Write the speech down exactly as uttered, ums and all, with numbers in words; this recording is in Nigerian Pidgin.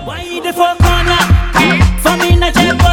Why the fuck corner? For me, not jet.